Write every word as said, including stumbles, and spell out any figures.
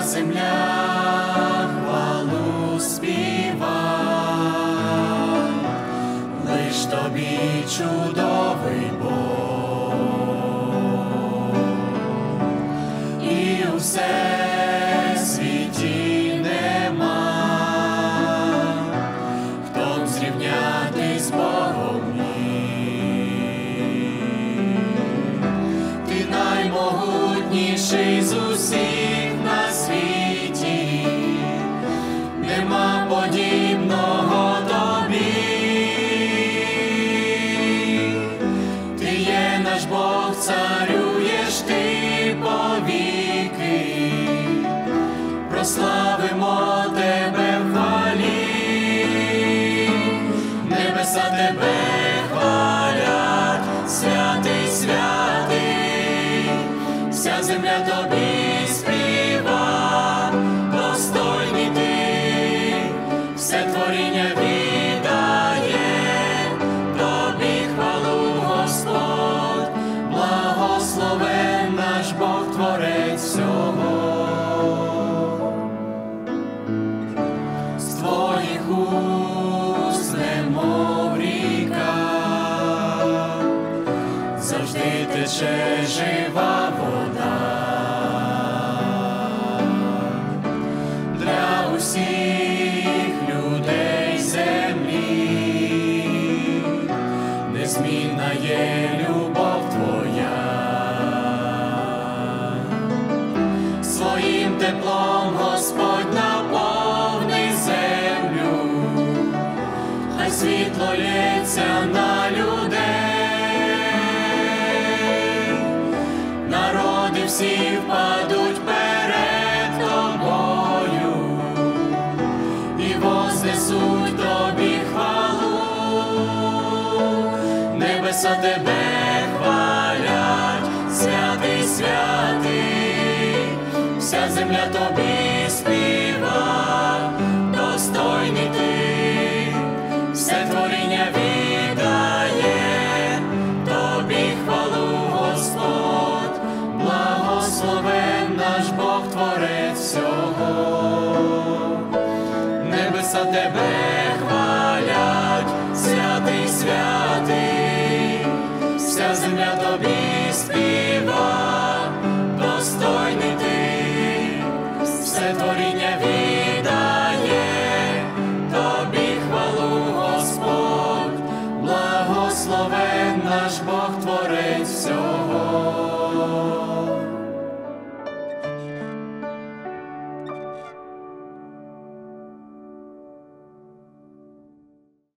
земля хвалу співа, лиш тобі чудовий Бог, і у всесвіті нема, хто б зрівнятись з Богом міг. Ти наймогутніший з усіх на світі, нема подібного тобі. Ти є наш Бог, царюєш ти повіки, прославимо тебе в хвалі, небеса тебе хвалять, святий, святий, вся земля тобі співа, достойний ти, все творіння віддає тобі хвалу, Господь, благословен наш Бог, творець всього. З твоїх уст, немов ріка, завжди тече жива вода. Для усіх людей землі незмінна є любов твоя. Своїм теплом Господь наповни землю, хай світло лється на людей. Народи всі впадуть перед тобою і вознесуть тобі хвалу. Небеса тебе хвалять, святий, святий, вся земля тобі співа, достойний ти, все творіння віддає тобі хвалу, Господь, благословен наш Бог, творець всього. Небеса тебе хвалять, святий, святий, вся земля тобі співа, достойний ти, все творіння віддає тобі хвалу, Господь, благословен наш Бог, творець всього.